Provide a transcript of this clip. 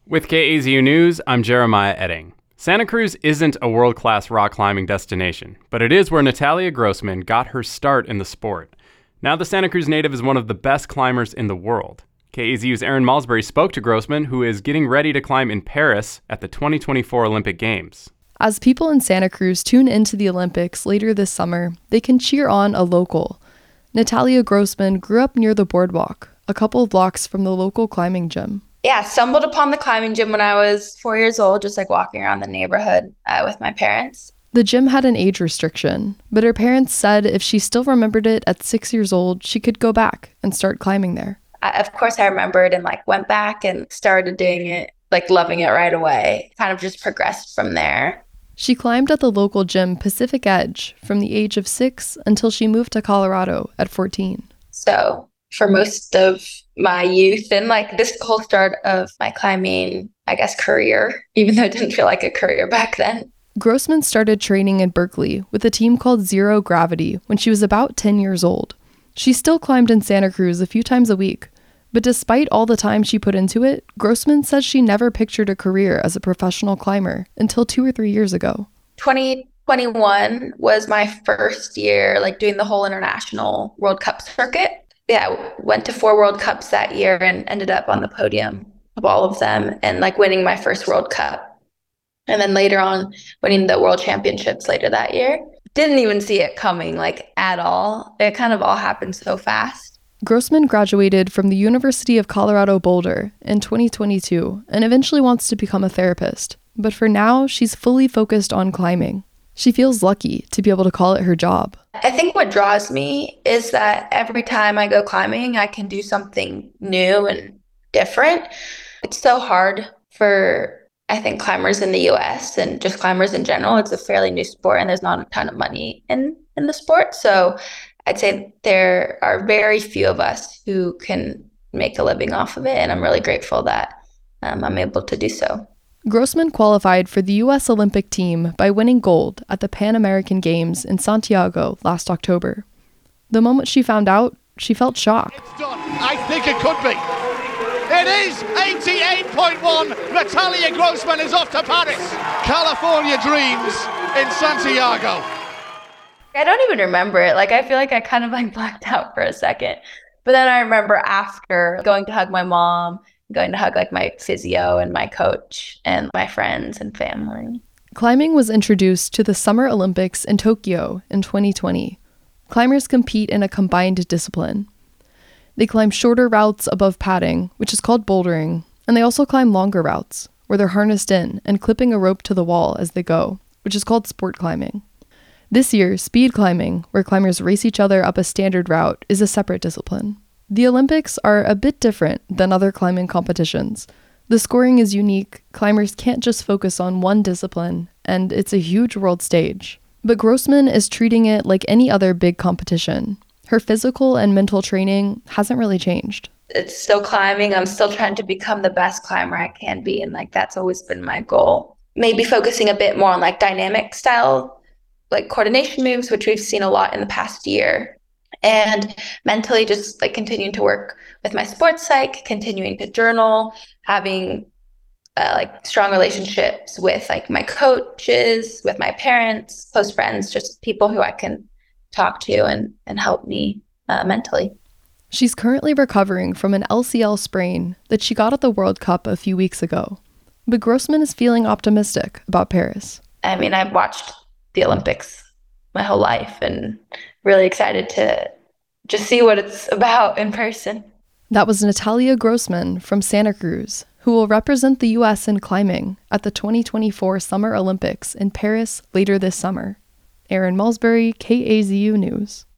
With KAZU News, I'm Jeremiah Edding. Santa Cruz isn't a world-class rock climbing destination, but it is where Natalia Grossman got her start in the sport. Now the Santa Cruz native is one of the best climbers in the world. KAZU's Aaron Malsbury spoke to Grossman, who is getting ready to climb in Paris at the 2024 Olympic Games. As people in Santa Cruz tune into the Olympics later this summer, they can cheer on a local. Natalia Grossman grew up near the boardwalk, a couple of blocks from the local climbing gym. Yeah, stumbled upon the climbing gym when I was 4 years old, just like walking around the neighborhood with my parents. The gym had an age restriction, but her parents said if she still remembered it at 6 years old, she could go back and start climbing there. Of course, I remembered and went back and started doing it, loving it right away. Kind of just progressed from there. She climbed at the local gym Pacific Edge from the age of 6 until she moved to Colorado at 14. So for most of my youth and this whole start of my climbing, career, even though it didn't feel like a career back then. Grossman started training in Berkeley with a team called Zero Gravity when she was about 10 years old. She still climbed in Santa Cruz a few times a week, but despite all the time she put into it, Grossman says she never pictured a career as a professional climber until 2 or 3 years ago. 2021 was my first year doing the whole international World Cup circuit. Yeah, I went to 4 World Cups that year and ended up on the podium of all of them and winning my first World Cup. And then later on, winning the World Championships later that year. Didn't even see it coming at all. It kind of all happened so fast. Grossman graduated from the University of Colorado Boulder in 2022 and eventually wants to become a therapist. But for now, she's fully focused on climbing. She feels lucky to be able to call it her job. I think what draws me is that every time I go climbing, I can do something new and different. It's so hard for, I think, climbers in the US and just climbers in general. It's a fairly new sport and there's not a ton of money in the sport. So I'd say there are very few of us who can make a living off of it. And I'm really grateful that I'm able to do so. Grossman qualified for the U.S. Olympic team by winning gold at the Pan American Games in Santiago last October. The moment she found out, she felt shock. It's done. I think it could be. It is 88.1. Natalia Grossman is off to Paris. California dreams in Santiago. I don't even remember it. I feel like I kind of blacked out for a second. But then I remember after going to hug my mom, going to hug my physio and my coach and my friends and family. Climbing was introduced to the Summer Olympics in Tokyo in 2020. Climbers compete in a combined discipline. They climb shorter routes above padding, which is called bouldering, and they also climb longer routes, where they're harnessed in and clipping a rope to the wall as they go, which is called sport climbing. This year, speed climbing, where climbers race each other up a standard route, is a separate discipline. The Olympics are a bit different than other climbing competitions. The scoring is unique, climbers can't just focus on one discipline, and it's a huge world stage. But Grossman is treating it like any other big competition. Her physical and mental training hasn't really changed. It's still climbing. I'm still trying to become the best climber I can be, and that's always been my goal. Maybe focusing a bit more on dynamic style, coordination moves, which we've seen a lot in the past year. And mentally just continuing to work with my sports psych, continuing to journal, having strong relationships with my coaches, with my parents, close friends, just people who I can talk to and help me mentally. She's currently recovering from an LCL sprain that she got at the World Cup a few weeks ago. But Grossman is feeling optimistic about Paris. I mean, I've watched the Olympics my whole life and really excited to just see what it's about in person. That was Natalia Grossman from Santa Cruz, who will represent the U.S. in climbing at the 2024 Summer Olympics in Paris later this summer. Aaron Malsbury, KAZU News.